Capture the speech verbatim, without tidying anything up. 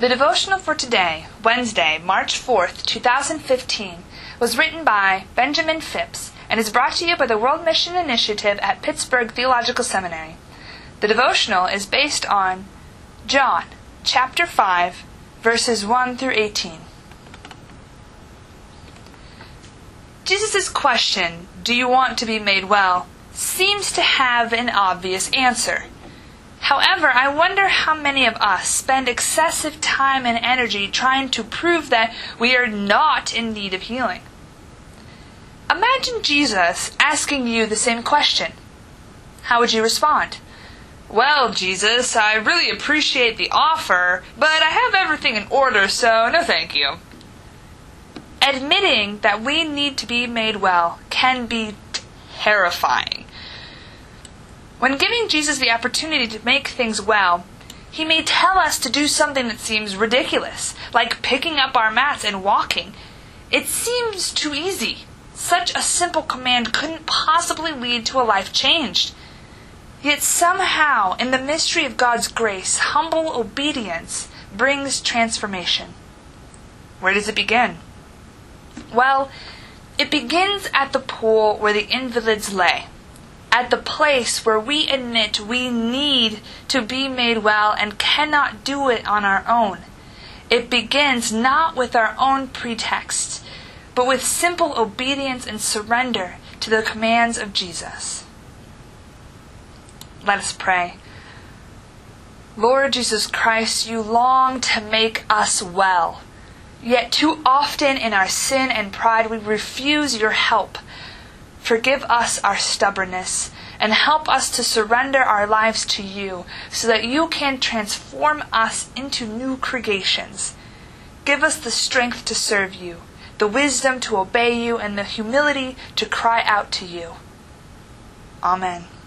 The devotional for today, Wednesday, March fourth, two thousand fifteen, was written by Benjamin Phipps and is brought to you by the World Mission Initiative at Pittsburgh Theological Seminary. The devotional is based on John, chapter five, verses one through eighteen. Jesus' question, "Do you want to be made well?" seems to have an obvious answer. However, I wonder how many of us spend excessive time and energy trying to prove that we are not in need of healing. Imagine Jesus asking you the same question. How would you respond? "Well, Jesus, I really appreciate the offer, but I have everything in order, so no thank you." Admitting that we need to be made well can be terrifying. When giving Jesus the opportunity to make things well, He may tell us to do something that seems ridiculous, like picking up our mats and walking. It seems too easy. Such a simple command couldn't possibly lead to a life changed. Yet somehow, in the mystery of God's grace, humble obedience brings transformation. Where does it begin? Well, it begins at the pool where the invalids lay. At the place where we admit we need to be made well and cannot do it on our own. It begins not with our own pretext, but with simple obedience and surrender to the commands of Jesus. Let us pray. Lord Jesus Christ, you long to make us well. Yet too often in our sin and pride we refuse your help. Forgive us our stubbornness and help us to surrender our lives to you so that you can transform us into new creations. Give us the strength to serve you, the wisdom to obey you, and the humility to cry out to you. Amen.